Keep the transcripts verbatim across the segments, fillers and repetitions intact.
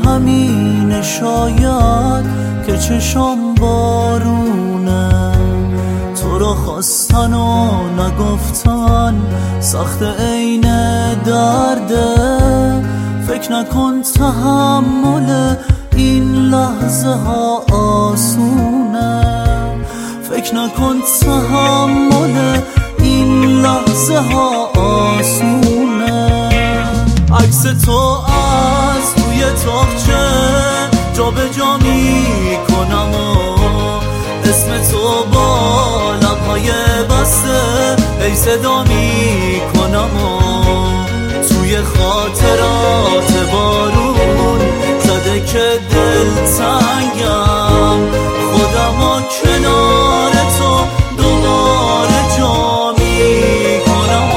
همینه شاید که چشم بارونه، تو رو خواستن و نگفتن سخت عین درده. فکر نکن تحمل این لحظه ها آسونه، فکر نکن تحمل این لحظه ها آسونه. عکس تو از توی تاقچه جا به جا می کنم و اسم تو با لبهای بسته ای صدا می کنم و توی خاطرات بارون زده که دل تنگم، خودم و کنار تو دوباره جا می کنم.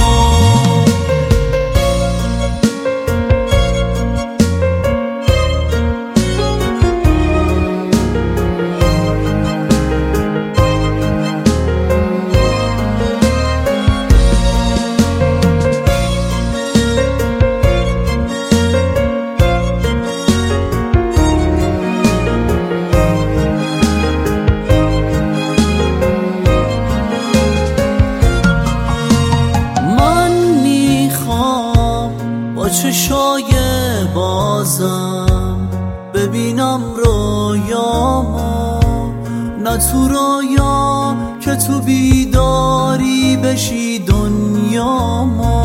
چشای بازم ببینم رویامو، نه تو رویا که تو بیداری بشی دنیامو.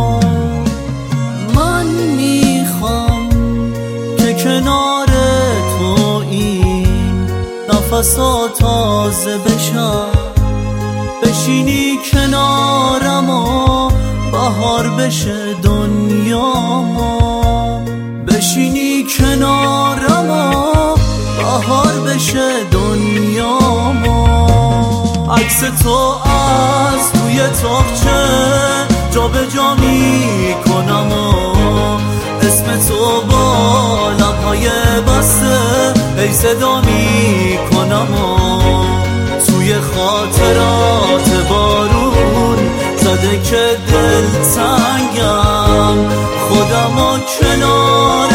من میخوام که کنار تو این نفسا تازه بشم، بشینی کنارم و بهار بشه دنیامو، بشینی کنارم و بهار بشه دنیامو. عکس تو از توی تاقچه جا به جا می کنم و اسم تو با لبهای بسته ای صدا می کنم و توی خاطرات بارون زده که دل تنگم، خودم و کنار